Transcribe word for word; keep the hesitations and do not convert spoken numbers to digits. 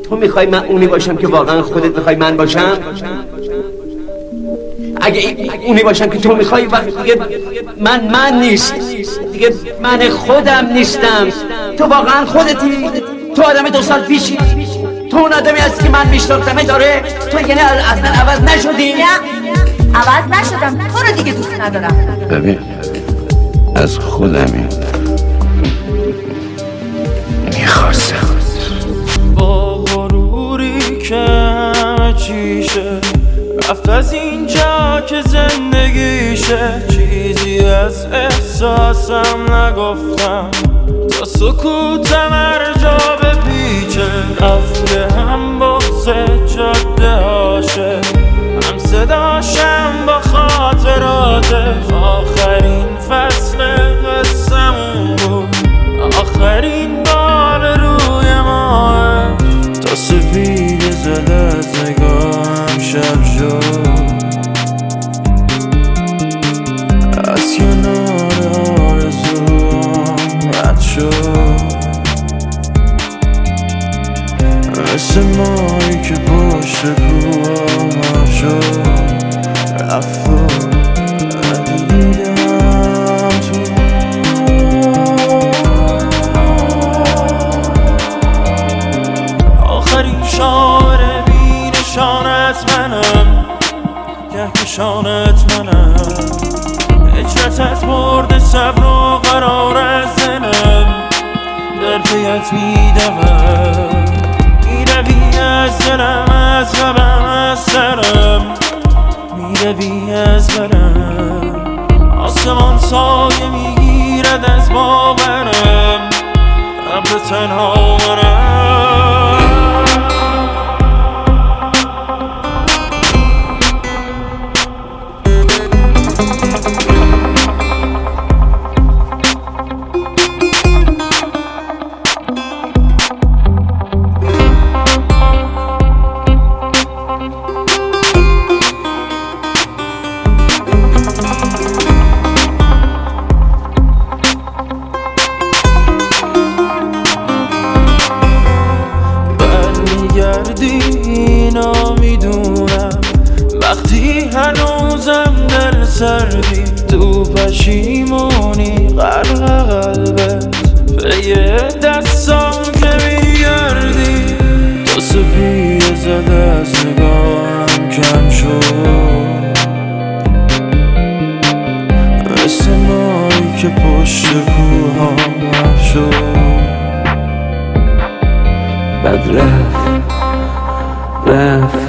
تو میخوای من اونی باشم که واقعا خودت میخوای من باشم؟ اگه اونی باشم که تو میخوای وقت دیگه من من نیست دیگه، من خودم نیستم. تو واقعا خودتی؟ تو آدم دو سال پیشی؟ تو اون آدمی هستی که من میشناختمه داره؟ تو یعنی اصلا عوض نشدی؟ نه عوض نشدم، تو رو دیگه دوست ندارم. ببین از خودمی میخواستم با غروری که همه چیشه رفت از اینجا که زندگیشه، چیزی از احساسم نگفتم تا سکوتم هر جا بپیچه، رفته هم بغض جاده هاشه هم صداشم با خاطراتش. آخرین فصل قصمون بود، آخرین بال روی ماه، تا سفید زده از نگاهم شب شد، از کنار آرزوام رد شد، مثل مایی که پشت کوهام شد، رفت و ندیدم تو. آخرین شاعر بی نشانت منم، کهکشانت منم، هجرتت برده صبر و قرار از دلم، در پیت میدوم، میروی از دلم، از غمم، از سرم، میروی از برم، آسمان سایه میگیرد از باورم، ابر تنها منم. اینا میدونم وقتی هنوزم دل سردی، تو پشیمونی غرق قلبت، به یه دستام که میگردی، تو سپیه زده از نگاهم کم شد، مثل مایی که پشت کوهام رفت شد، بد رفت رفت